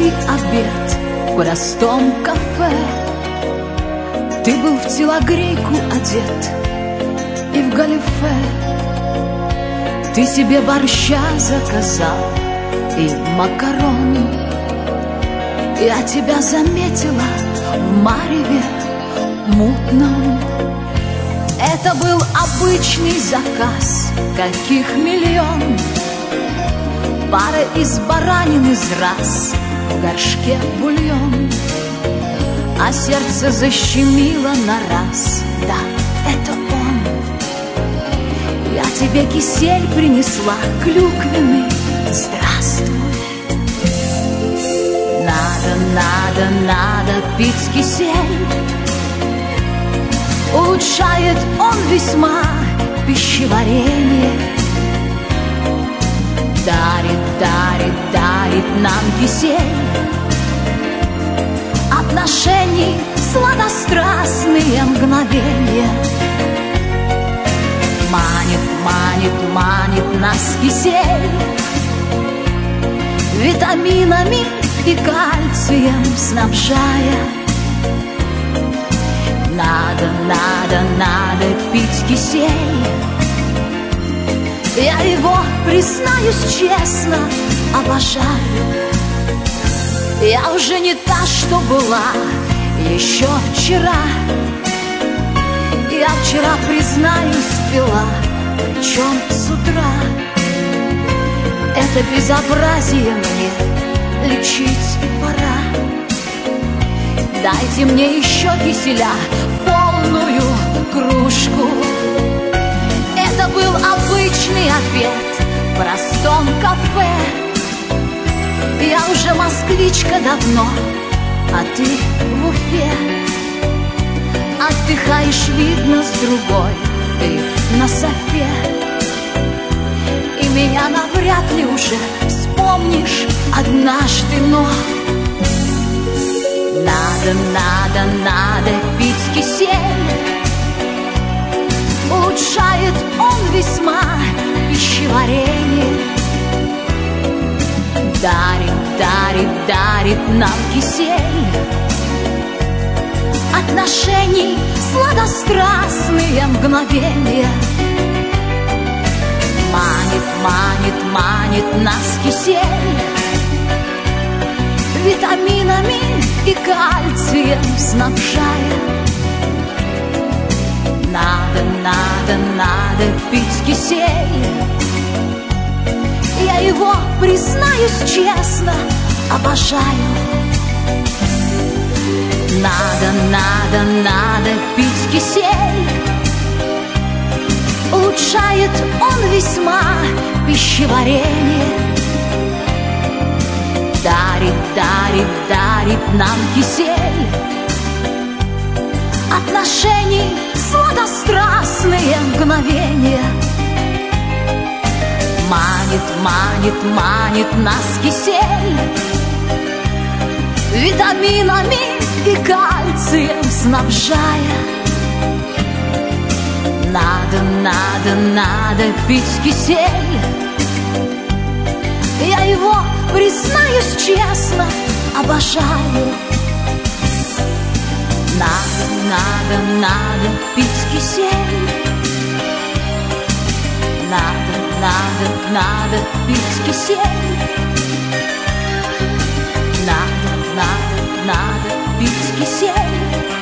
сладкий обед в простом кафе. Ты был в телогрейку одет и в галифе. Ты себе борща заказал и макарон. Я тебя заметила в мареве мутном. Это был обычный заказ, каких миллион. Пара из баранин из раз, в горшке бульон. А сердце защемило на раз. Да, это он. Я тебе кисель принесла, клюквенный. Здравствуй. Надо пить кисель. Улучшает он весьма пищеварение. Дарит нам кисель отношений сладострастные мгновения. Манит нас кисель витаминами и кальцием снабжая. Надо пить кисель. Я его, признаюсь честно, обожаю. Я уже не та, что была еще вчера. Я вчера, признаюсь, пила, причем с утра. Это безобразие мне лечить пора. Дайте мне еще киселя, полную кружку. Это был обычный обед в простом кафе. Я уже москвичка давно, а ты в Уфе. Отдыхаешь, видно, с другой ты на софе. И меня навряд ли уже вспомнишь однажды, но надо пить кисель. Улучшает он весьма пищеварение. Дарит нам кисель отношений сладострастные мгновения. Манит нас кисель витаминами и кальцием снабжая. Надо пить кисель. Я его, признаюсь честно, обожаю. Надо пить кисель. Улучшает он весьма пищеварение. Дарит нам кисель отношений сладострастные мгновения. Манит нас кисель витаминами и кальцием снабжая. Надо пить кисель. Я его, признаюсь честно, обожаю. Надо пить кисель. Надо пить кисель. Надо пить кисель.